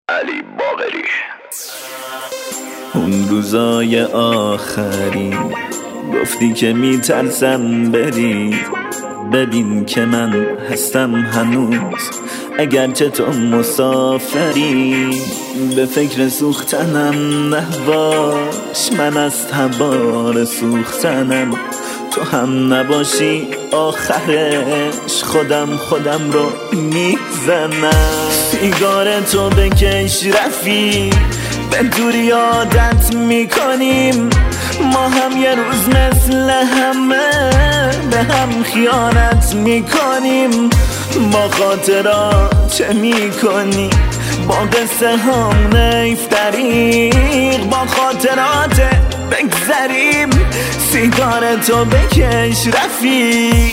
علی باقری. اون روزای آخری گفتی که میترسم بری، ببین که من هستم هنوز اگرچه تو مسافری. به فکر سوختنم نباش، من از تبار سوختنم. تو هم نباشی آخرش خودم رو میزنم. سیگار تو بکش رفیق، به دوری عادت میکنیم. ما هم یه روز مثل همه به هم خیانت میکنیم. با خاطرات چه میکنی؟ با قصه هم نیف دریق، با خاطرات بگذریم. سیگار تو بکش رفیق.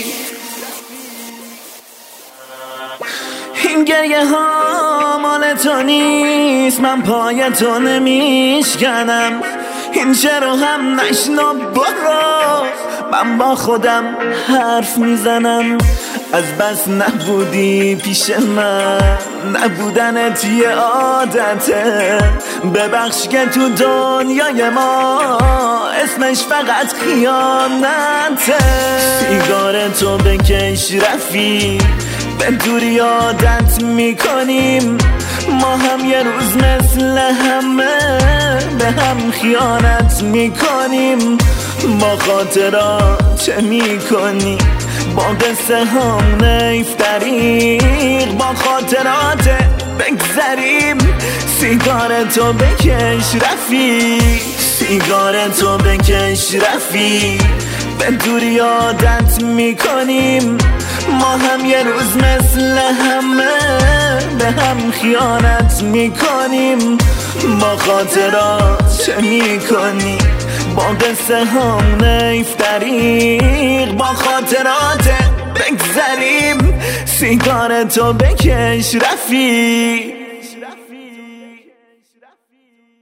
این گریه ها مال تو نیست، من پای تو نمیشکنم. این شعر هم نشنو برو، من با خودم حرف میزنم. از بس نبودی پیش من، نبودنت یه عادته. ببخش که تو دنیای ما اسمش فقط خیانته. سیگار تو بکش رفیق، به دوری عادت میکنیم. ما هم یه روز مثل همه به هم خیانت میکنیم. با خاطرات چه میکنی؟ با قصه هم نیف دریق، با خاطرات بگذریم. سیگار تو بکش رفیق، سیگار تو بکش رفیق. به دوری عادت میکنیم. ما هم یه روز مثل همه به هم خیانت میکنیم. با خاطرات چه میکنی؟ با قصه هم نیف دریق، با خاطرات بگذریم. سیگار تو بکش رفیق.